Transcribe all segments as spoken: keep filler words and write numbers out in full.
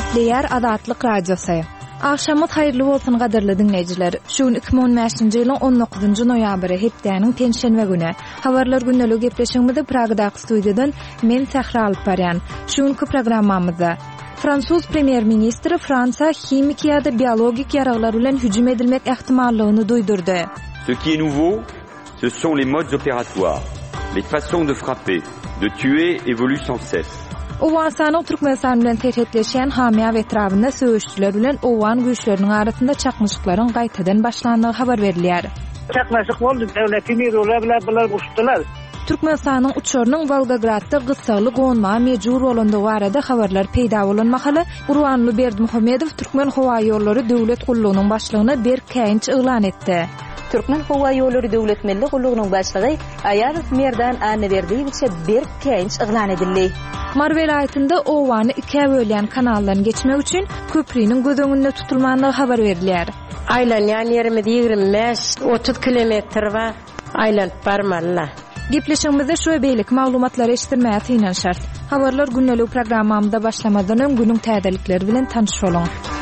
Diýär Azatlyk Radiosu. Akşamyz haýyrly bolsun gaderli dinleýijiler. Şu iki bin on beşinji ýylyň on dokuzunjy noýabry hepdeniň tenşenbe güni. Habarlar günnelik gepleşigimizde Pragdaky studiýadan men Sahra alyp barýan. Şuňky programmamyzda Fransuz premier ministri Fransa himikiyada biologik yaraglar bilen hüjüm edilmek ähtimallygyny duýdurdy. Ce qui est nouveau, ce sont les modes opératoires. Les façons de frapper, de tuer évoluent sans cesse. Owasanyň Türkmenistan bilen terhetleşen hamya we etrafynda söýüşçüler bilen owan güýçleriniň arasynda çakmyşyklaryň gaýtadan başlandygy habar berilýär. Çakmyşyk boldy, döwletimiz olar bilen bular guşdylar. Türkmenistanyň uçurnyň Volgogradda gysgaly gonma mejbur bolandygy barada habarlar peýda bolanmaly. Gurbanly Berdimuhammedow Türkmen Hawa ýollary döwlet gullugynyň başlygyna bir käýinç ýylan etdi. Türkmen Hawa ýollary döwlet milli gullugynyň başlygy Ayarov Merdan Anverdiýewiç bir käýinç ýylan edildi. Mar welaýatynda owany iki bölýän kanaldan geçmek üçin köprüniň gödöňünde tutulmandygy habar berilýär. Aýlanýan ýerimiz ýigirmi beş otuz kilometr we aýlanyp barmalylar. Gepleşigimizde şu beýlik maglumatlary eşitdirmäge tynan şart. Habarlar günnelik programmamda başlamadan öň günüň täzelikleri bilen tanış bolun.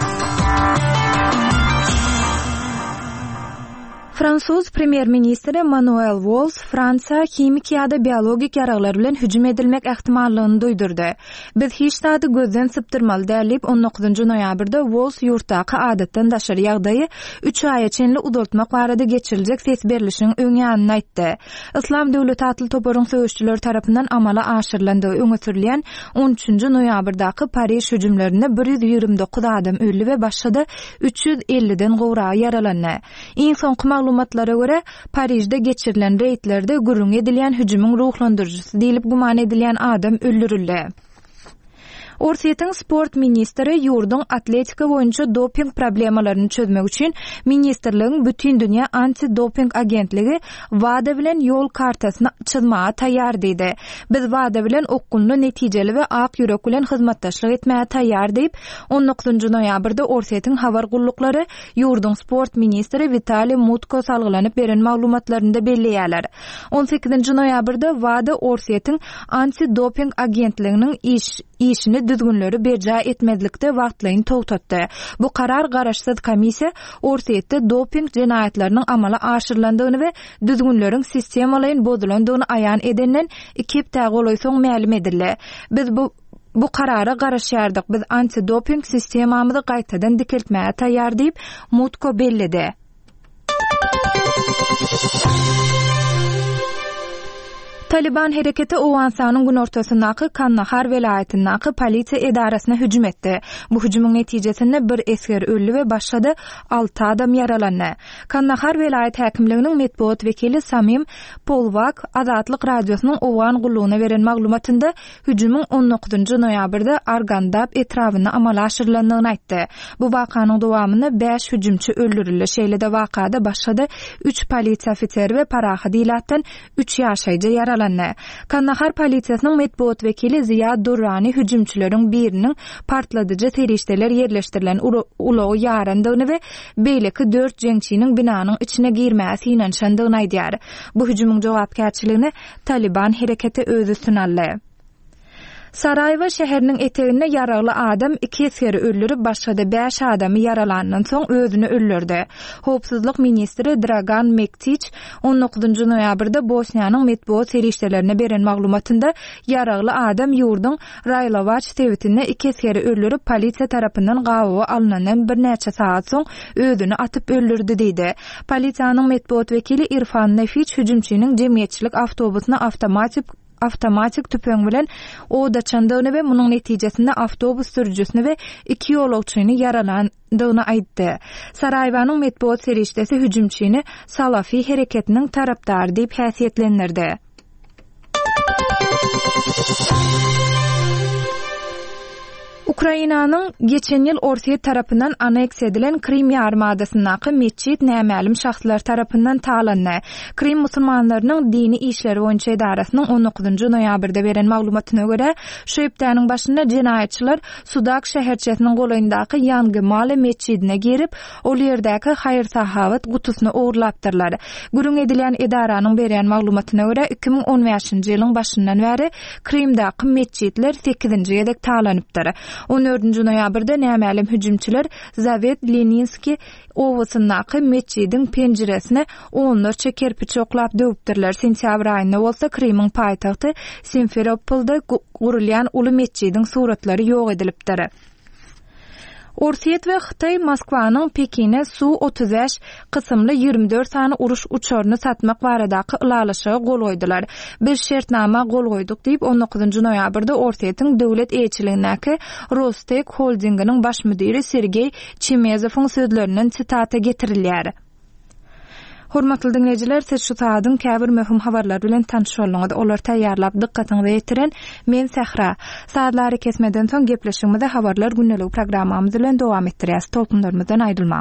Fransuz premier ministri Manuel Valls Fransa himikiyada biologik yaraglar bilen hüjüm edilmek ähtimallygyny duýdurdy. Biz hiç taýdy gözden sypdyrmaly dälip on dokuzunjy noýabrda Valls ýurtdaky adatdan daşary ýagdaýy üç aýa çenli uzatmak barada geçiriljek ses berilişiniň öňýanyny aýtdy. Islam döwleti atly toparyň söýüşçüleri tarapyndan amala aşyrylandygy öňe sürilen on üçünjy noýabrdaky Paris hüjümlerinde bir ýüz ýigirmi dokuz adam öldü we başga üç ýüz elliden gowra yaralandy. Iň soňky maglumatlara göre Parisde geçirilen reýtlerde gürrüň edilýän hüjümüň ruhlandyrjysy diýilip guman edilýän adam öldürildi. Orsiýetiň sport ministri ýurduň atletika boýunça doping problemalaryny çözmek üçin ministrligiň bütün dünýä anti-doping agentligi wada bilen ýol kartasyny çyzmaga taýýar diýdi. Biz wada bilen okkulny netijeli we ak ýürek bilen hyzmatdaşlyk etmäge taýýar diýip on dokuzunjy noýabrda Orsiýetiň habar gulluklary ýurduň sport ministri Vitaliy Mutko salgylanyp beren maglumatlarynda belliýärler. on sekizinji noýabrda wada Orsiýetiň anti-doping agentliginiň iş işini düzgünleri berja etmezlikde wagtlaryny togtatdy. Bu karar garaşsyz komissiýa Orsiýetde doping jenaýatlarynyň amala aşyrylandygyny we düzgünleriň sistemalaryň bozulandygyny aýan edenden iki hepde golaý soň ma'lum edildi. Biz bu bu karara garaşýardyk. Biz anti-doping sistemamyzy gaýtadan dikiltmäge taýýar diýip Mutko bellidi. Taliban hereketi Owansanyň gün ortasyndaky Kandahar welaýatyndaky polisiýa edarasyna hüjüm etdi. Bu hüjümüň netijesinde bir esker öldü we başga alty adam yaralandy. Kandahar welaýat häkimliginiň medpuat wekili Samim Polvak Azatlyk Radiosynyň owan gullugyna beren maglumatynda hüjümüň on dokuzunjy noýabrda Argandap etrawyna amala aşyrylandygyny aýtdy. Bu wakanyň dowamynda beş hüjümçi öldürildi. Şeýle-de wakada başga üç polisiýa ofiseri we paraha diýilatdan üç ýaşaýjy yaralandy. Kandahar polisiýasynyň medpuat wekili Ziya Durrani hüjümçüleriň biriniň partladyjy terişdeler yerleşdirilen ulagy ýarandygyny we beýleki dört jeňçiniň binanyň içine girmäsi ýynanşandygyny aýdýar. Bu hüjümüň jogapkärçiligini Taliban hereketi özü sunaldy. Saraýewa şäheriniň eteginde yaragly adam iki eseri öldürip başga beş adamy yaralandan soň özüni öldürdi. Howpsuzlyk ministri Dragan Mektiç on dokuzunjy noýabrda Bosniýanyň medpuat serişdelerine beren maglumatynda yaragly adam ýurduň Raylovaç sewitinde iki eseri öldürip polisiýa tarapyndan gabawa alynandan bir näçe saat soň özüni atyp öldürdi diýdi. Polisiýanyň medpuat wekili Irfan Nefiç hüjümçiniň jemgyýetçilik awtobusuna awtomatik Avtomatik tüpöň bilen o da çandygyny we munyň netijesinde awtobus sürücüsini we iki ýolagçyny yaralandygyny aýtdy. Saraýewanyň medpuat serişdesi hüjümçini Salafi hereketiniň tarapdary diýip häsiýetlendirdi. Ukrainanyň geçen ýyl Orsiýet tarapyndan aneks edilen Krim ýarymadasynaky meçit nämälim şahslar tarapyndan talandy. Krim musulmanlarynyň dini işleri boýunça edarasynyň on dokuzunjy noýabrda beren maglumatyna görä, şu hepdeniň başynda jenaýatçylar Sudak şäherçesiniň golaýyndaky Ýangy Male meçidine girip, ol ýerdäki haýır sahabat gutusyny ogurlapdyrlar. Gürüň edilen edaranyň beren maglumatyna görä iki bin on beşinji ýylyň başyndan bäri Krimdaky meçitler sekizinji ýedek talanypdyr. on dördünji noýabrda nämälim hüjümçiler Zaved Leninski owasyndaky meçidin penjiresine onlarça kerpiç oklap döwüpdirler. Sentýabr aýynda bolsa Krymyň paýtagty Simferopolda gurulýan uly meçidin suratlary ýok edilipdir. Orsiýet we Hytaý Moskwanyň Pekine Su otuz beş kysymly ýigirmi dört sany uruş uçaryny satmak baradaky ulalaşyga gol goýdular. Bir şertnama gol goýduk diýip on dokuzunji noýabrda Orsiýetiň döwlet elçiligindäki Rostek Holdinginiň baş müdiri Sergey Chemezowyň sözlerinden sitata getirilýär. Hormatly dinleyijiler, siz şu saatdyň käbir möhüm habarlar bilen tanışýarlyňyz. Olar taýýarlap dikkatiňizi ýetiren men Sahra. Saatlary kesmeden soň gepleşigimizde habarlar günnelik programmamyz bilen dowam etdirýäs. Tolkunlarymyzdan aýdylmaň.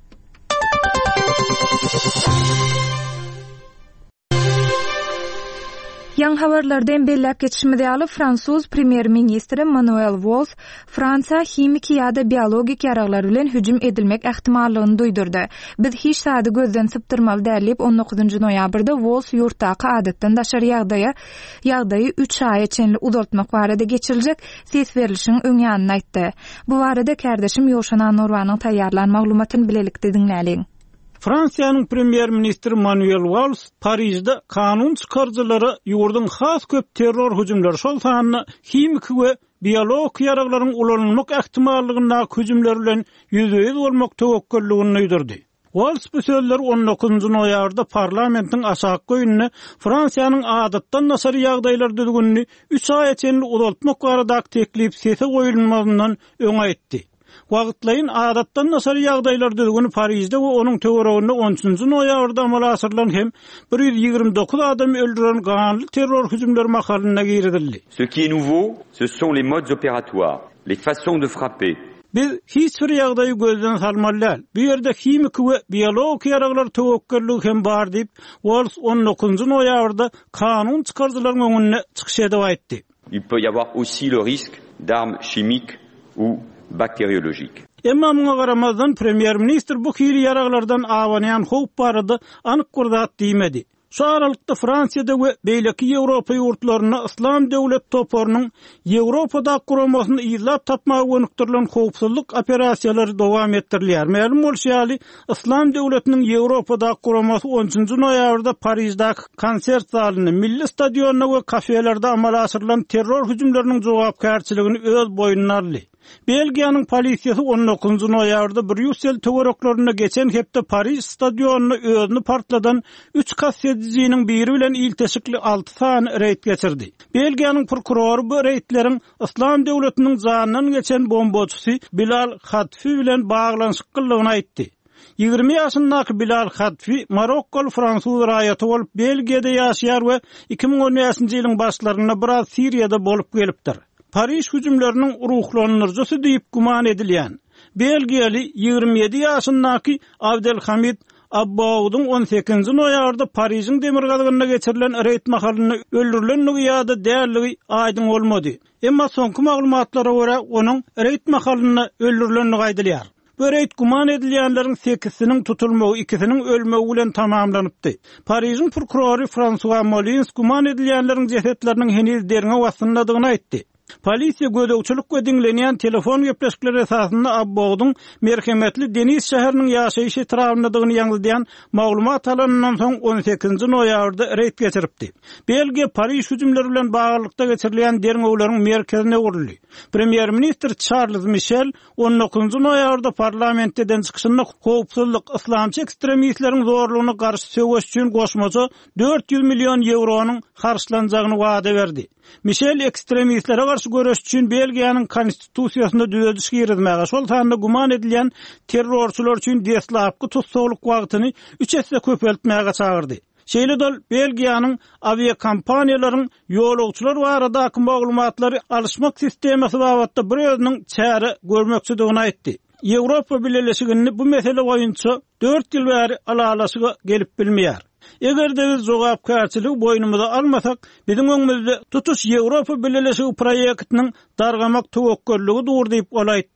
Yan habarlardan bellep geçişmede alıp Fransuz Premier Ministri Manuel Valls Fransa himik ýa-da biologik ýaraglar bilen hüjüm edilmek ähtimallygyny duýdurdy. Biz hiç sady gözden sypdyrmaly dälip on dokuzunji noýabrda Valls ýurtdaky adatdan daşary ýagdaýa ýagdaýy üç ay içinde uzaltmak barada geçiriljek ses berilişiniň öňýanyny aýtdy. Bu barada kärdeşim Ýoşana Norwanyň taýýarlan maglumatyny bilelikde dinläliň. Fransiýanyň Premier Ministri Manuel Valls Parisde kanun çykarjylary ýurdun has köp terror hüjümleri şol sanyny himik we biologik ýaraglaryň ulanylmak ähtimallygyna hüjümler bilen ýüzüýüz bolmak tewekkelligini ýytyrdy. Valls bu sözleri on dokuzunji noýabrda parlamentiň aşağı goýunyny Fransiýanyň adatdan nasary ýagdaýlar düzgünini üç ay içinde uzaltmak barada teklip sese goýulmagyndan öň aýtdy. Wagtlaýyn adatdan nasary ýagdaýlar düzgüni Parisde we onuň töwereginde on üçünji noýabrda amala asyrylan hem bir ýüz ýigirmi dokuz adam öldüren ganly terror hüjümleri makalyna giridildi. Ce qui est nouveau, ce sont les modes opératoires, les façons de frapper. Biz hiç bir ýagdaýy gözden salmalylar. Bu ýerde himik we biologik ýaraglar tewekkellik hem bar diýip Walls on dokuzunji noýabrda kanun çykarjylaryň öňüne çykyş edip aýtdy. Il peut y avoir aussi le risque d'armes chimiques ou bakteriologiques. Emma muňa garamazdan Premier Ministr bu hili ýaraglardan awanýan howp barada anyk gurdat diýmedi. Şu aralykda Fransiýada we beýleki Ýewropa ýurtlaryna İslam döwlet toporunyň Ýewropada gurulmasyny izlap tapmagy gönükdirilen howpsuzlyk operasiýalary dowam etdirilýär. Ma'lum bolýarly, İslam döwletiniň Ýewropada gurulmasy on üçünji noýabrda Parisdäki konsert zalyny, milli stadionuna we kafelerde amala asyrylan terror hüjümleriniň jogapkärçiligini öz boýnuna aldy. Belgiýanyň polisiýasy on dokuzunji noýabrda Brüssel töwereklaryna geçen hepde Paris stadionuny özüni partladan üç kassetjiniň biri bilen ilteşikli alty sany reýt geçirdi. Belgiýanyň prokurory bu reýtleriň İslam döwletiniň janynyň geçen bombaçysy Bilal Hatfi bilen baglanyşykylygyny aýtdy. ýygrimi ýaşyndaky Bilal Hatfi Marokkol Fransuz raýaty bolup Belgiýede ýaşaýar we iki ming on beşinji ýylyň başlaryna biraz Siriýada bolup gelipdir. Paris hüjümleriniň ruhlanyrjysy diýip guman edilýän Belgiýeli ýygrimi ýedi ýaşyndaky Abdelhamid Abbawdyň on sekizinji noýabrda Pariziň demirgalygyna geçirilen reýt mahalyny öldürilenligi ýa-da dälligi aýdyň bolmady. Emma soňky maglumatlara görä onuň reýt mahalyny öldürilenligi aýdylýar. Bu reýt guman edilýänleriň sekiziniň tutulmagy, ikisiniň ölmegi bilen tamamlanypdy. Pariziň prokurory François Molins guman edilýänleriň jesetleriniň heniz derine wasynladygyny aýtdy. Polisiýa gödöwçilik we dinlenýän telefon gepleşikleri esasynda Abbawdyň merhemetli Deniz şäheriniň ýaşaýyş etrawynyň ýaňyldýan maglumat alanyndan soň on sekizinji noýabrda reýt geçiripdi. Belgiýa Paris hüjümleri bilen baglykda geçirilýän derňewleriň merkezine urildi. Premier Ministr Charles Michel on dokuzunji noýabrda parlamentden çykyşynda howpsuzlyk, islamçy ekstremistleriň zorlugyna garşy söwüş üçin goşmaça dört yüz million euronyň harçlanjagyny wada berdi. Michel ekstremistlere garşy görüş üçin Belgiýanyň konstitusiýasyna düzeliş girizmäge, şol sanda guman edilýän terrorçular üçin deslapky tutsaglyk wagtyny üç esse köpeltmäge çagyrdy. Şeýle dol Belgiýanyň aviakompaniýalaryň ýolagçylar baradaky maglumatlary alışmak sistemasi babatda bir özüniň çäre görmekçidigini aýtdy. Ýewropa Birleşigini bu mesele boýunça dört ýyl bäri alalaşyga gelip bilmeýär. Egerde biz jogapkärçilik boýnumuza almasak, biziň öňümizde tutuş Ýewropa Birleşigi proýektiniň dargamak tewekkelligi dur diýip olaýtdy.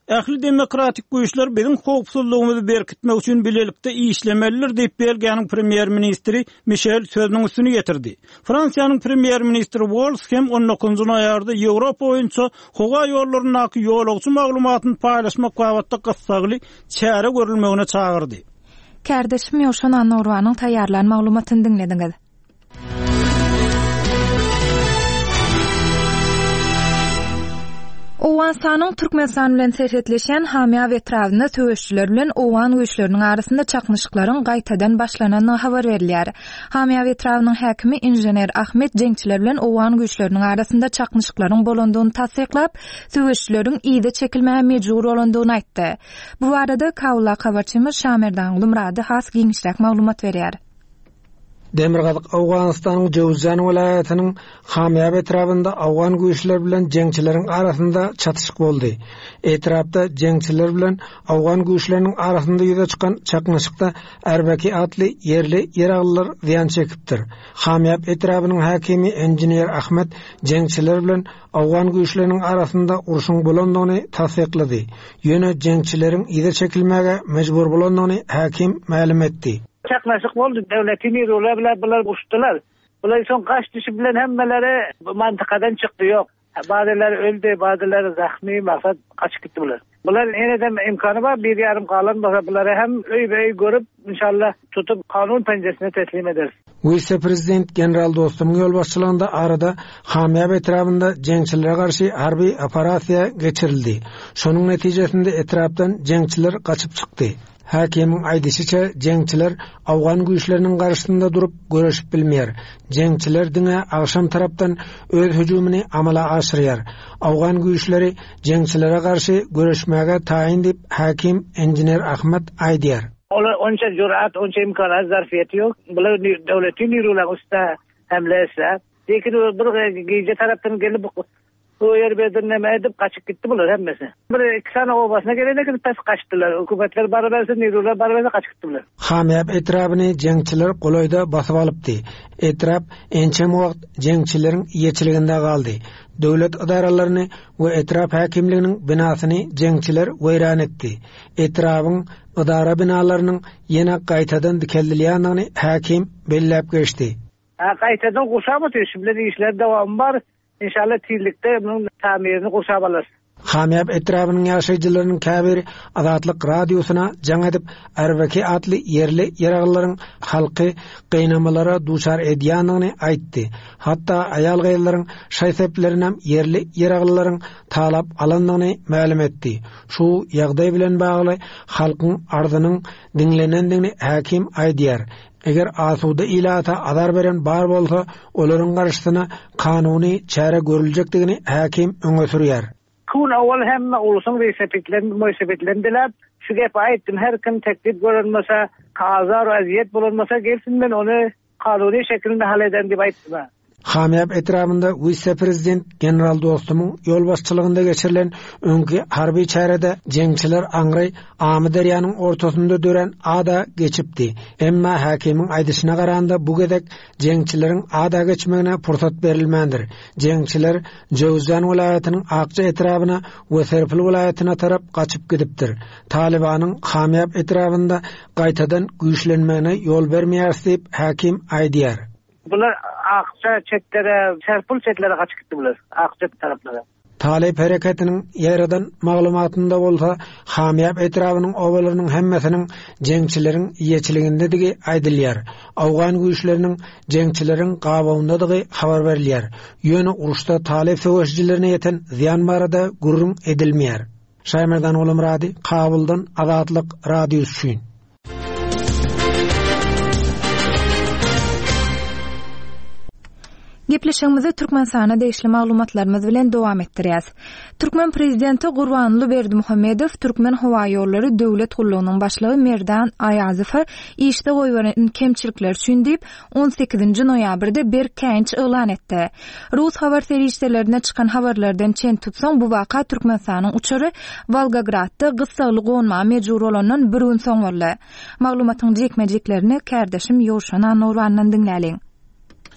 Ähli demokratik güýçler biziň howpsuzlygymyzy berkitmek üçin bilelikde işlemeliler diýip Belgiýanyň premier ministri Michel sözüniň üstüne getirdi. Fransiýanyň premier ministri Valls hem on dokuzunçy noýabrda Ýewropa boýunça howa ýollarynaky ýolagçy maglumatyny paýlaşmak wagtda gassagly çäre görülmegine çagyrdy. Kärdeşim Ýoşan Anurwanyň taýýarlan maglumatyny dinlediňiz. Owansanyň Türkmenistan bilen serhetleşen hamya we trawyny söwüşçüler bilen owan güýçleriniň arasynda çaknyşyklaryň gaýtadan başlananyny habar berilýär. Hamya we trawynyň häkimi injener Ahmet Jeňçiler bilen owan güýçleriniň arasynda çaknyşyklaryň bolandygyny tasdiklap, söwüşçüleriň ýyda çekilmäge mejbur bolandygyny aýtdy. Bu barada Kawla habarçymyz Şamerdan Ulumrady has giňişlik maglumat berýär. Demirgazyk Awganystanyň Jowzjan welaýatynyň Hamya etrapynda awgan güýçler bilen jeňçileriň arasynda çatyşyk boldy. Etrapda jeňçiler bilen awgan güýçleriniň arasynda ýüze çykan çaknyşykda Erbeki atly yerli ýeraglylar ziýan çekipdir. Hamya etrapynyň häkimi injener Ahmet jeňçiler bilen awgan güýçleriniň arasynda uruşyň bolandygyny tasdiklady. Ýöne jeňçileriň ýyze çekilmäge mejbur bolandygyny häkim ma'lum etdi. Çaknaşık oldu. Devletin yürüyorlar bile bunlar uçtular. Bunlar son kaç kişi bilen hemmeleri mantıkadan çıktı yok. Bazıları öldü, bazıları zahmi, maksat kaçıp gitti bunlar. Bunlar yeniden imkanı var. Bir yarım kalan bunları hem öy öy görüp inşallah tutup kanun penceresine teslim ederiz. Vice Prezident General Dostum'un yol başçılığında arada Hamya etrafında jeňçilere karşı harbi operasiya geçirildi. Şonun neticesinde etraftan jeňçiler kaçıp çıktı. Häkimiň aýdysyça jeňçiler awgan güýçleriniň garşysynda durup görüşip bilmeýär. Jeňçiler diňe agşam tarapdan öz hüjümini amala aşyrýar. Awgan güýçleri jeňçilere garşy görüşmäge taýin diýip häkim injener Ahmet aýdýar. Olar onça jur'at, onça imkanat zarfiýeti ýok. Bular döwletin ýürüler usta hemlese. Lekin bir gije tarapdan gelip o yer bedirneme edip kaçıp gitti bunlar hemmesi. Bir iki sene obasına gelene kadar pes kaçtılar. Hükümetler barabersin, nirüler barabersin kaçıp gittiler. Hamyap etrafını jeňçiler goloýda basyp alypdy. Etraf ençem wagt jeňçilerin ýeçiliginde galdy. Döwlet idaralaryny we etraf häkimliginiň binasyny jeňçiler weýran etdi. Etrafyň idara binalarynyň ýene gaýtadan dikildilýändigini häkim belläp geçdi. Ha gaýtadan guşamy teşbirli işler dowam bar. İnşallah tiylikte bunun tamirini kursap alır. Hamyap etrafının ýaşaýjylarynyň käbiri Azatlyk radiosuna jaň edip Erbeki atly yerli ýeraglylaryň halky gynamalara duçar edýändigini aýtdy. Hatda aýal gaýlaryň şaýseplerinem yerli ýeraglylaryň talap alandygyny ma'lum etdi. Şu ýagdaý bilen bagly halkyň arzynyň diňlenendigini häkim aýdýar. Eger asuda ilata azar beren bar bolsa, olaryň garşysyna kanuny çäre görüljekdigini häkim öňe sürýär. Kun awal hemme ulusyň resepetlerini, moýsepetlendiler. Şu gep aýtdym, her kim teklip görünmese, kazar aziyet bolanmasa gelsin men onu kanuny şekilde hal eden diýip aýtdym. Hamyap etrafında Vice Prezident General Dostum'un yol başçılığında geçirilen öňki harbi çärede jeňçiler aňray Amy Derýanyň ortasynda dören ada geçipdi. Emma häkimiň aýdyşyna garanda bu gedek jeňçileriň ada geçmegine pursat berilmändir. Jeňçiler Jowzjan welaýatynyň Akça etrafyna we Serpil welaýatyna tarap gaçyp gidipdir. Talibanyň Hamyap etrafında gaýtadan güýçlenmegine ýol bermeýär diýip häkim aýdýar. Bunlar Akça çetlere, Serpil çetlere kaçıp gitti bunlar. Akça taraflara. Talip hareketinin ýerden maglumatynda bolsa, Hamyap etrafynyň obalarynyň hemmesiniň jeňçilerin ýeçiligindegi aýdylýar. Awgan güýçleriniň jeňçilerin gabawyndadygy habar berilýär. Ýöne uruşda talip söwüşçilerine ýeten ziýan barada gurrun edilmeýär. Şaýmerdan Ulumrady, Kabuldan Azatlyk radiosu üçin. Gepleşigimizi Türkmenistana değişli maglumatlarymyz bilen dowam etdirýäs. Türkmen prezidenti Gurbanly Berdimuhammedow Türkmen howa ýollary döwlet gullugynyň başlygy Merdan Aýazowa işde goýberen kemçilikler üçin diýip on sekizinçi noýabrda bir kenç elan etdi. Rus habar serişlerine çykan habarlardan çen tutsaň bu waka Türkmenistanyň uçary Volgogradda gysgaly gonma mejbur bolandan bir gün soň boldy. Maglumatyň jekmejeklerini kärdeşim Ýoşan Anurwandan dinläliň.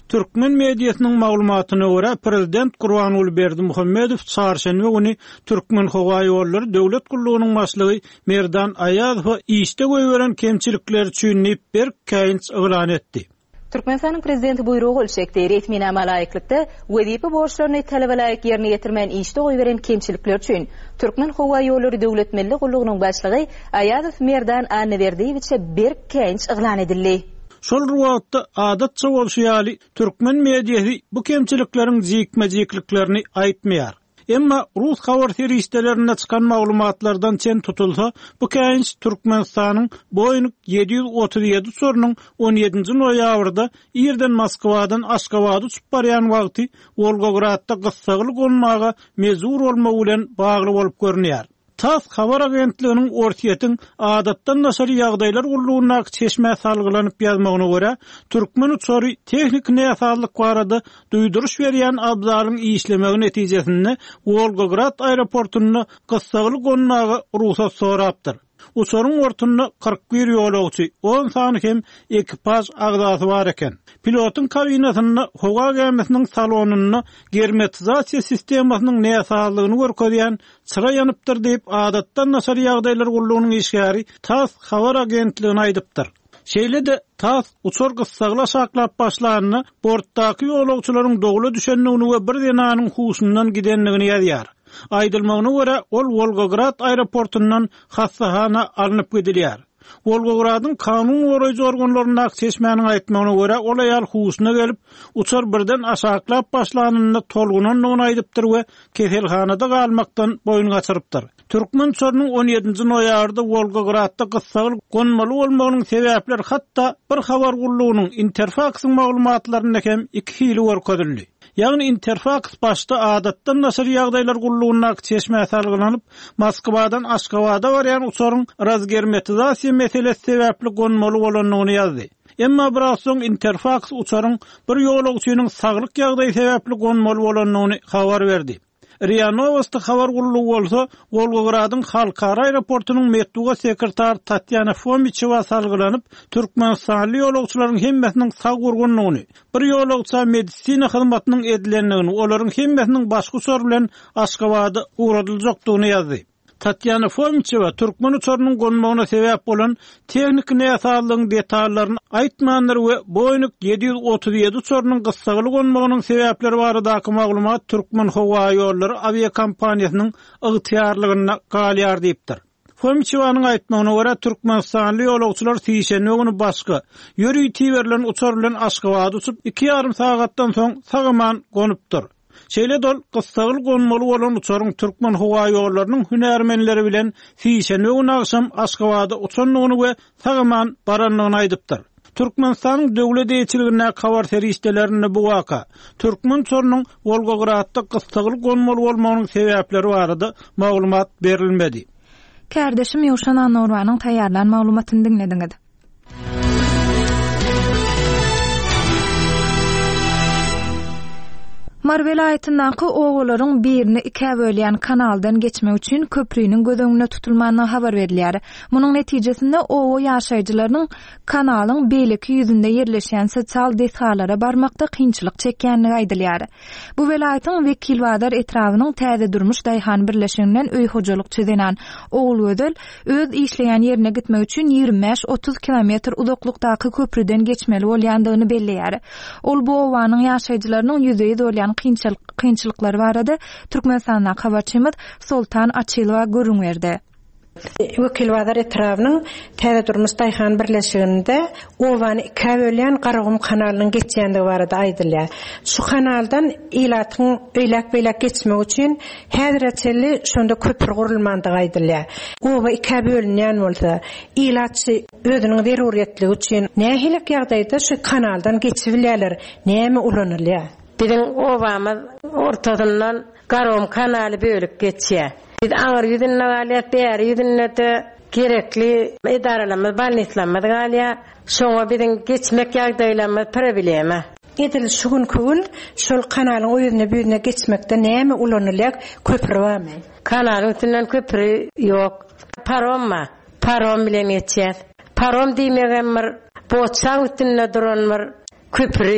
Türkmen mediýasynyň maglumatyna görä prezident Gurbanuly Berdimuhammedow çarşenbe güni Türkmen Hawa ýollary döwlet gullugynyň başlygy Merdan Aýazow işde goýberen kemçilikler üçin bir käýinç eglan etdi. Türkmenistanyň prezidenti buyrugy ölçekde resminama laýyklykda wezipe borçlaryny talabalaryk ýerine ýetirmän işde goýberen kemçilikler üçin Türkmen Hawa ýollary döwlet milli gullugynyň başlygy Aýazow Merdan Aýazow bir käýinç eglan edildi. Şol ruwatda adatça bolşýaly Türkmen mediýasy bu kemçilikleriň jikme-jikliklerini aýtmaýar. Emma Rus habar seriýetlerinde çykan maglumatlardan çen tutulsa, bu käýinç Türkmenistanyň Boeing yedi yüz otuz ýedi sorunyň on ýedinji noýabrda ýerden Moskwadan Aşgabatga uçup barýan wagty Volgogradda gyssagyly gonmaga mezur bolmagy bilen bagly bolup görünýär. TASS habar agentliginiň ortiýetiň adatdan naşary ýagdaýlar gullugyna çeşme salgylanyp ýazmagyna görä, Türkmen uçary tehnik näsalyk barada duýduruş berýän abzalyň işlemegi netijesinde Volgograd aeroportuny gyssagyly gonmaga ruhsat sorapdyr. Uçaryň ortuny kırk bir ýolagçy, on sany hem ekipaj agdasy bar eken. Pilotyň kabinasyny, howa gemisiniň salonyny germetizasiýa sistemasynyň näsalygyny görkezýän çıra ýanypdyr diýip adatdan naşary ýagdaýlar gullugynyň işgäri TASS habar agentligine aýdypdyr. Şeýle-de TASS uçar gyssagyla saklap başlanyny bortdaky ýolagçylaryň dogula düşenligini we bir denanyň huşundan gidenligini ýazýar. Aýdylmagyna görä ol Volgograd aeroportundan hassahana alınıp gidilýär. Volgogradyň kanun goraýjy organlaryna çeşmäniň aýtmagyna görä ol aýal husuna gelip uçar birden aşaklap başlanyny tolgunan aýdypdyr we keselhanada galmakdan boyun gaçyrypdyr. Türkmen uçarynyň on ýedinji noýabrda Volgogradda gyssagyl gonmaly bolmagynyň sebäpleri hatda bir habar gullugynyň Interfaxyň maglumatlaryna hem iki hili görkezildi. Ýagny Interfax başda adatdan naşary ýagdaýlar gullugyna çeşme salgylanyp Moskwadan Aşgabatga barýan uçaryň razgermetizasiýa meselesi sebäpli gonmaly bolanyny ýazdy. Emma biraz soň Interfax uçaryň bir ýolagçynyň saglyk ýagdaýy sebäpli gonmaly bolanyny habar berdi. Ria Novosti habar gullugy bolsa, Volgogradyň halkara aeroportunyň metduga sekretar Tatyana Fomichewa salgylanyp, Türkmenistanly ýolagçylaryň hemmesiniň sag urgunlygyny, bir ýolagça medisina hyzmatynyň edilenligini, olaryň hemmesiniň başga sor bilen Aşgabatda uğradyljakdygyny ýazdy. Tatyana Fomichewa Türkmen uçarynyň gonmagyna sebäp bolan tehnik näsalygyň detallaryny aýtmandyr we Boeing yedi yüz otuz ýedi uçarynyň gyssagyly gonmagynyň sebäpleri baradaky maglumat Türkmen Hawa ýollary aviakompaniýasynyň ygtyarlygyna galýar diýipdir. Fomichewanyň aýtmagyna görä Türkmenistanly ýolagçylar Sişenbe güni başga ýöri tiberlen uçar bilen Aşgabatga uçup iki ýarym sagatdan soň Sagaman gonypdyr. Şeýle dol gyssagyl gonmaly bolan uçaryň Türkmen Hawa ýollarynyň hünärmenleri bilen Sişenbe güni akşam Aşgabatga uçanlygyny we Sagaman baranlygyny aýdypdyr. Türkmenistanyň döwlet eýçiligine habar seriýetlerinde bu waka Türkmen uçarynyň Volgogradda gyssagyl gonmaly bolmagynyň sebäpleri barada maglumat berilmedi. Kärdeşim Ýowşan Anwarwanyň taýýarlan maglumatyny dinlediňiz. Mar welaýatynyň ogularyň birini iki bölýän kanaldan geçmek üçin köprüýüň gözeňine tutulmagyna habar berilýär. Munyň netijesinde ogo ýaşaýjylaryň kanalyň beýleki ýüzünde ýerleşýän sosial dethalara barmakda kynçylyk çekýänligi aýdylýar. Bu welaýatyň Wekilbadar etrawynyň täze durmuş daýhan birleşiginden öý hojalyk çezenan ogul ödül öz işleýän ýerine gitmek üçin ýygrimi beş otuz kilometr uzaklykdaky köprüden geçmeli bolýandygyny belleýär. Ol bu owanyň ýaşaýjylarynyň ýüzeyi dolýan kynçylyk kynçylyklary barada Türkmenistandan habarçymyz Soltan Açylowa görüň berdi. Wekilbadar etrawynyň täze durmuş daýhan birleşiginde owany iki bölýän Garagum kanalynyň geçýändigi barada aýdylýar. Şu kanaldan ilatyň öýlek beýlek geçmek üçin häzirçeli şonda köprü gurulmandygy aýdylýar. Owa iki bölünýän bolsa, ilaçy özüniň zeruriyetligi üçin nähilek ýagdaýda şu kanaldan geçip bilýärler, näme ulanylýar? Bizim ovamız ortadan Garagum kanaly bölüp geçýär. Biz aňyr ýüzüne galýar, bäri ýüzüne de gerekli idaralama, balnislanma galýar. Şoňa bizim geçmek ýagdaýlarymyz problema. Edil şu gün şol kanalyň öýüne büýüne geçmekde näme ulanylýar? Köprü barmy? Kanalyň üstünden köprü ýok. Paromma, parom bilen geçýär. Parom diýmegem bir boçaň üstünde duran bir köprü.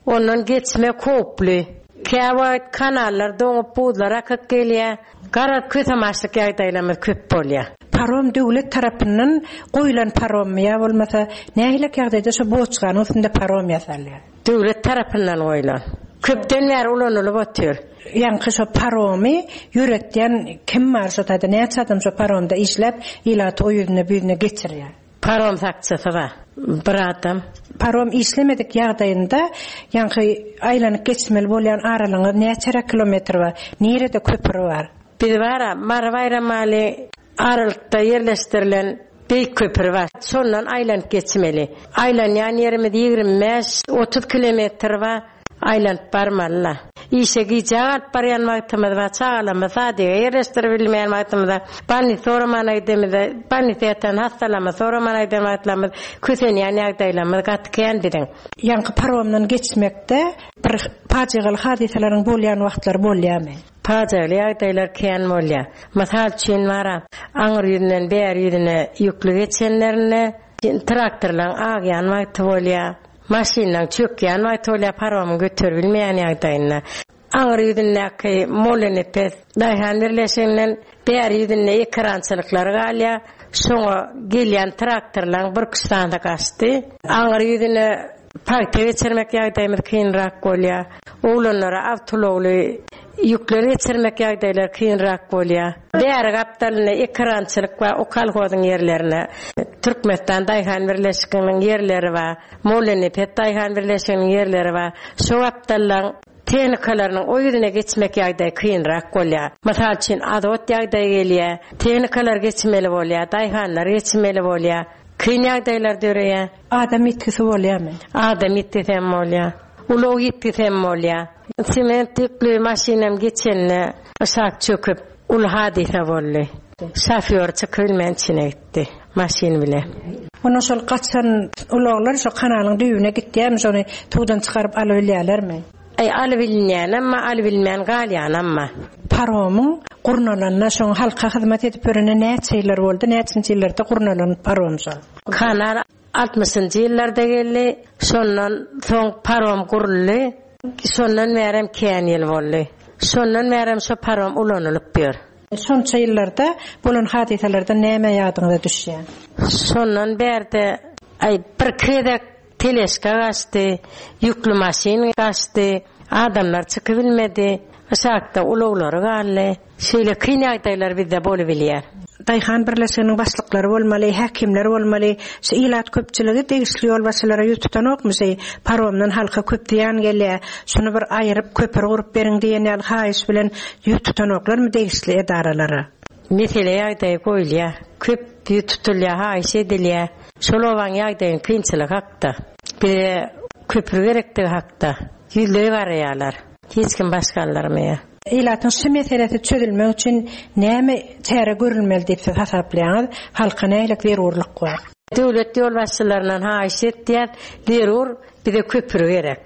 Ondan geçme koplu. Käwa kanallar doňup buğdlara kak gelýär. Garat kötemaşlyk ýagdaýlamy köp bolýar. Parom döwlet tarapyndan goýulan parom ýa bolmasa nähile ýagdaýda şu boçgany üstünde parom ýasalýar. Döwlet tarapyndan goýulan. Köpden bäri ulanylyp otýar. Ýa-ni şu paromy ýürekden kim bar şu taýda näçe adam şu paromda işlep ýylaty oýuny büýüne geçirýär. Parom sakçysy var. Bir adam parom işlemedik ýagdaýynda ýa-ni aýlanyp geçmeli bolýan aralygy näçe kilometr bar, nerede köpür bar. Bir bara Marbayramali aralykda yerleşdirilen beýik köpür bar. Şondan aýlanyp geçmeli. Aýlan ýany ýerimiz ýigirmi beş otuz kilometr bar. Aýlanyp barmalla. İşe gijaat barýan wagtymyz we çağalamy sady yerleşdirip bilmeýän wagtymyzda bani soraman aýdymyzda bani täten hastalama soraman aýdan wagtlamyz kösen ýany ýagdaýlamy gatken bilen. Ýa-ni paromdan geçmekde bir paçygaly hadiselerin bolýan wagtlar bolýarmy? Paçygaly ýagdaýlar kän bolýar. Masal üçin wara aňyr ýerinden bäri ýerine ýükli geçenlerine traktorlaryň agýan wagty bolýar. Maşinlaň çökýän wagty bolýar parom götürüp bilmeýän ýagdaýynda. Aňyr ýerindäki molenepes daýhan birleşenden bäri ýerinde ekrançylyklary galýar. Şoňa gelýän traktorlaryň bir kışlanda gaçdy. Aňyr ýerine paýta geçirmek ýagdaýymyz kynrak bolýar. Oğlanlara awtologly ýükleri geçirmek ýagdaýlar kynrak bolýar. Bäri gapdalyny ekrançylyk we o kolhozyň ýerlerine Türkmenistan daýhan birleşiginiň ýerleri we Molenepet daýhan birleşiginiň ýerleri we şu gapdalyň tehnikalarının o ýerine geçmek ýagdaý kynrak bolýar. Masal üçin azot ýagdaý gelýär, tehnikalar geçmeli bolýar, daýhanlar geçmeli bolýar. Kyn ýagdaýlar döreýär. Adam etkisi bolýarmy? Adam etkisi bolýar. Ulug etkisi bolýar. Sementlikli maşinam geçenne aşak çöküp ul hadise boldy. Şoför çykylmayan içine gitdi maşin bilen. Onu şol gaçan ulaglar şu kanalyň düýüne gitdiýärmi, şonu tuğdan çykaryp alyp bilýärlermi? Ay alyp bilýän, amma alyp bilmän galýan amma. Paromyň gurnalanna şoň halka hyzmat edip berene näçe ýyllar boldy, näçinçi ýyllerde gurnalan parom şol. Kanal altmışynjy ýyllarda geldi, şondan soň parom guruldy, şondan merem kän ýyl boldy. Şondan merem şu parom ulanylyp ber. Şonça ýyllarda bolan hadiselerden näme ýadyňyza düşýär? Şondan berde ay bir kedek teleska gaçdy, ýükli maşin gaçdy, adamlar çykyp bilmedi. Aşakda ulaglary galy, şeýle kyn ýagdaýlar bizde bolup bilýär. Daýhan birleşiginiň başlyklary bolmaly, häkimler bolmaly, şu ilat köpçüligi degişli ýol başlara ýututan okmysy, paromdan halka köp diýen gelýär, şunu bir aýryp köpür gurup beriň diýen haýyş bilen ýututan oklarmy degişli edaralary? Mesele ýagdaý goýulýar, köp ýutulýar, haýyş edilýär. Şolawan ýagdaýyň kynçylygy hakda. Bir köpür gerektigi hakda. Ýüzleri barýarlar. Hiç kim başgalarmaya. Ilatyň şu meselesi çözülmek üçin näme çäre görülmeli diýip hasaplaýar, halka näýlik zerurlyk bar? Döwlet ýol başçylarynyň haýyş etdiýär, zerur bir de köpür gerek.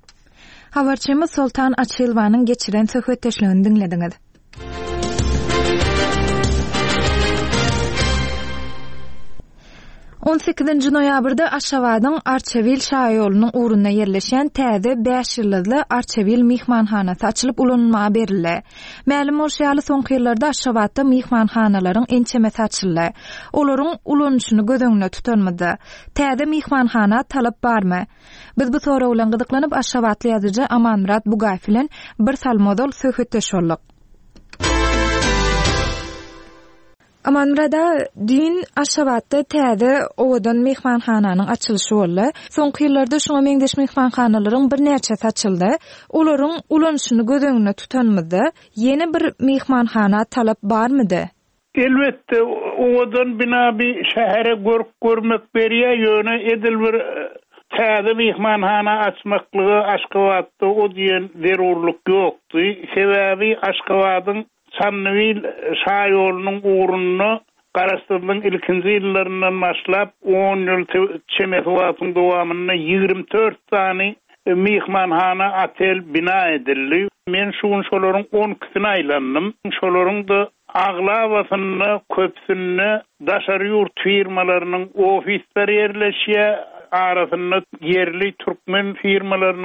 Habarçymyz Sultan Açylwanyň geçiren söhbetdeşligini dinlediňiz. on sekizinji noýabrda Aşgabatyň Arçavil şaýolunyň urunda ýerleşen täze beş ýyllyzly Arçavil mihmanhanasy açylyp ulanmaga berildi. Mälim bolýaly soňky ýyllarda Aşgabatda mihmanhanalaryň ençemesi açyldy. Olaryň ulanýyşyny gözeňde tutanmady. Täze mihmanhana talap barmy? Biz bu soraw bilen gyzyklanyp Aşgabatly ýazyjy Amanmurat Bugaýew bilen bir salmodol söhbetdeş boldyk. Amanmurada din Aşgabatda täze owadan mehmanhananyň açylyşy boldy. Soňky ýyllarda şoňa meňdeş mehmanhanalaryň bir näçesi açyldy. Olaryň ulanýyşyny gözeňde tutanmady. Ýene bir mehmanhana talap barmydy? Elbetde owadan bina bir şähere görüp görmek berýär ýöne edil bir täze mehmanhana açmaklygy Aşgabatda o diýen zerurlyk ýokdy. Sebäbi Aşgabatyň Sannybil şaýolunyň uruny garaşdyrdyň ilkinji ýyllaryndan başlap on ýyl çemesi wagtyň dowamyny ýigirmi dört tany mehmanhana otel bina edildi. Men şuň şolaryň on ikisini aýlandym. Şolaryň da aglawasyny, köpsünni daşary ýurt firmalarynyň ofisleri ýerleşýär, arasynda yerli türkmen firmalarynyň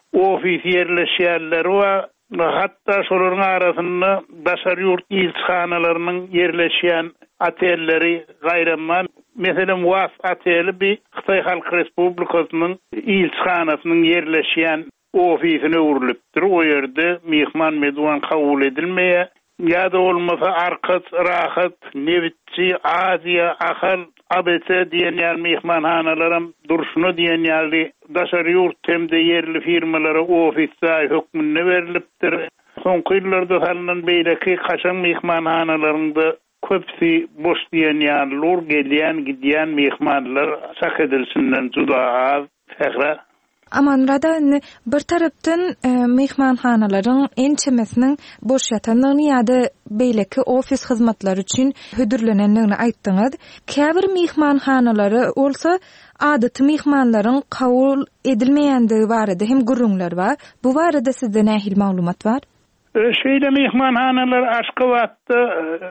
ofis yerleşýärler we hatta şolaryň arasynda daşar ýurt ilçhanalarynyň yerleşýän atelleri gaýraman, meselem Was ateli bir Xitay Halk Respublikasynyň ilçhanasynyň yerleşýän ofisine urulypdyr. O ýerde mehman medwan kabul edilmeýe, ýa-da bolmasa Arkaç, Rahat, Nevitçi, Aziya, Ahal, A B C diýen ýer mehmanhanalarym durşuny diýen ýerli daşar ýurt hemde yerli firmalara ofisler hökmünde berilipdir. Soňky ýyllarda salynan beýleki kaçan mehmanhanalarynda köpsi boş diýen ýerler, gelýän gidýän mehmanlar sak edilsinden juda az. Fähra Aman rada bir tarapdan e, mehmanhanalaryň ençemesiniň boş ýatanlygyny ýa-da beýleki ofis hyzmatlary üçin hödürlenenligini aýtdyňyz. Käbir mehmanhanalary bolsa adaty mehmanlaryň kabul edilmeýändigi barada hem gurrunlar bar. Bu barada sizde nähil maglumat bar? Şeýle mehmanhanalar Aşgabatda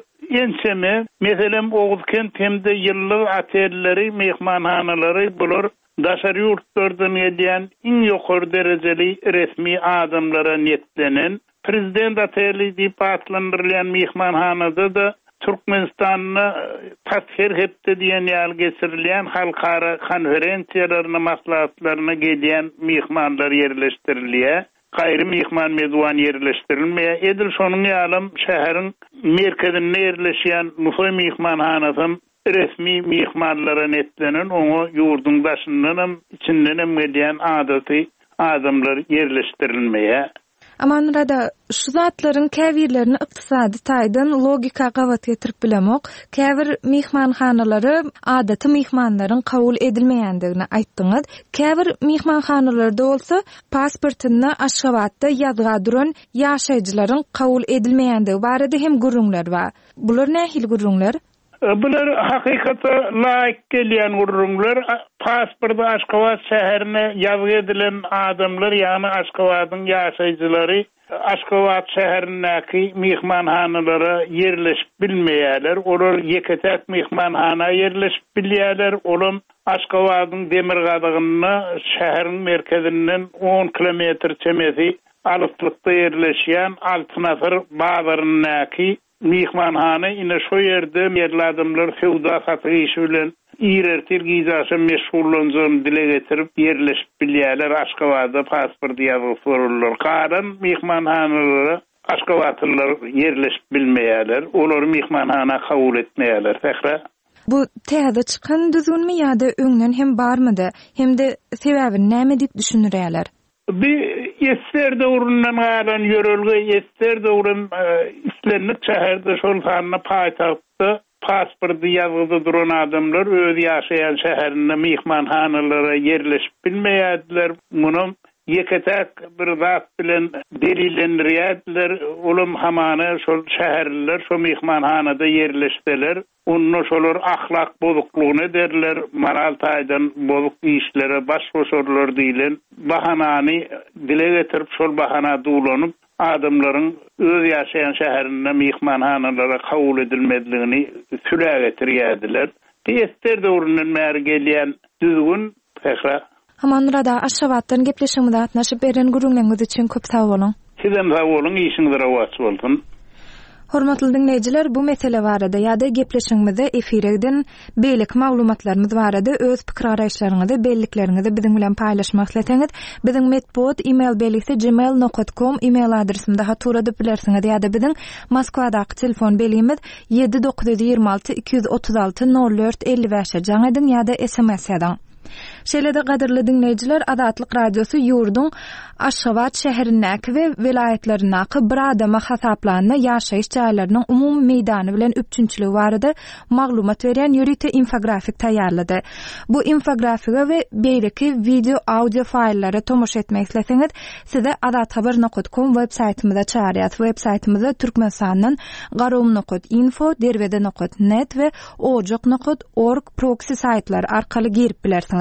ençeme, meselem Oğuzkent hemde ýyllyk atelleri mehmanhanalary bular daşar ýurtlardan edýän iň ýokary derejeli resmi adamlara niyetlenen prezident ateli diýip atlandyrylýan mehmanhanada da Türkmenistanyny tasvir hepde diýen ýaly geçirilýän halkara konferensiýalaryna maslahatlaryna gelýän mehmanlar yerleşdirilýär. Gaýry mehman medwan yerleşdirilmeýär. Edil şonuň ýalym şäheriň merkezinde yerleşýän Musoy mehmanhanasy resmi mehmanlara netlenen oňa ýurdun başyndan içinden hem gelýän adaty adamlar yerleşdirilmeýär. Aman rada şu zatlaryň käbirlerini ykdysady taýdan logika gawat getirip bilemok. Käbir mehmanhanalary adaty mehmanlaryň kabul edilmeýändigini aýtdyňyz. Käbir mehmanhanalarda bolsa pasportyny Aşgabatda ýazga duran ýaşaýjylaryň kabul edilmeýändigi barada hem gurrunlar bar. Bular nähil gurrunlar? Bular hakykata laýyk gelýän gurrunlar. Pasporty Aşgabat şäherine ýazga edilen adamlar, ýani Aşgabatyň ýaşaýjylary Aşgabat şäherindäki mehmanhanalara yerleşip bilmeýärler. Olar ýeketek mehmanhana yerleşip bilýärler. Olam Aşgabatyň demir gadygyny şäheriň merkezinden on kilometr çemesi alyklykda yerleşýän alty nafar bazarynyňky mehmanhana ine şo ýerde yerli adamlar fewda satygy işi bilen ýertir gizasy meşgullanjany dile getirip yerleşip bilýärler. Aşgabatda pasport ýazyp sorullar. Garan mehmanhanalara Aşgabatlylar yerleşip bilmeýärler. Olar mehmanhana kabul etmeýärler. Fähra Bu täze çykan düzgünmi ýa-da öňden hem barmydy? Hemde sebäbini näme diýip düşünýärler? Bir ester döwründen galan ýörelge ester döwrün islenip şäherde şol sanyna paýtagtda pasporty ýazgyda duran adamlar öz ýaşaýan şäherinde mehmanhanalara yerleşip bilmeýärdiler. Munun ýeketek bir zat bilen delillendirýärdiler. Olam hamana şol şäherler şo mehmanhanada yerleşdiler. Onu şolar ahlak bozukluğunu derler, maral taýdan bozuk işlere baş koşarlar diýilen bahanany dile getirip şol bahana dulanyp adamlaryň öz ýaşaýan şäherinde mehmanhanalara kabul edilmediligini süle getirýärdiler. Ester döwründen bäri gelýän düzgün Fähra. Haman rada Aşgabatdan gepleşigimde atnaşyp beren gurrunlaryňyz üçin köp sag bolun. Sizem sag bolun, işiňiz rawat bolsun. Hormatly dinleýijiler, bu mesele barada ýa-da gepleşigimizde efiregden beýlik maglumatlarymyz barada öz pikir araýşlaryňyzy, bellikleriniňizi biziň bilen paýlaşmak isleteňiz, biziň medpod email belisi gmail nokta com email adresimde hatura edip bilersiňiz ýa-da biziň Moskwadaky telefon belimiz ýedi dokuz ýygy alty iki ýüz otuz alty nol dört elli beş jaň edin ýa-da S M S ýadan. Şeýle-de gaderli dinleýijiler, Adatlyk radiosu ýurdun Aşgabat şäherindäki we vilayetlerindäki bir adama hasaplanyny ýaşaýyş jaýlarynyň umumy meýdany bilen üçünçiligi barada maglumat beren ýörite infografik taýýarlady. Bu infografiga we beýleki video audio faýllara tomoşa etmek isleseňiz, size adathabar nokta com web saýtymyza çağırýar. Web saýtymyzda türkmensanyň garum nokta info, derwede nokta net we ojak nokta org proxy saýtlar arkaly girip bilersiňiz.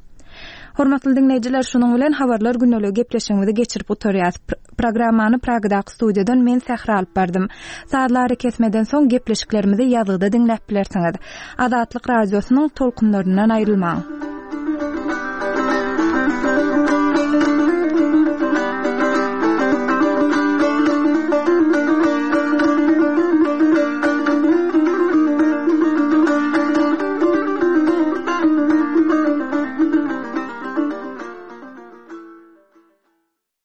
Hormatly dinleýijiler, şonuň bilen habarlar günnelik gepleşigimizi geçirip oturýar. Programmany Pragadaky studiýadan men Sähra alyp berdym. Saatlary kesmeden soň gepleşiklerimizi ýazgyda dinläp bilersiňiz. Adatlyk radiosynyň tolkunlaryndan aýrylmaň.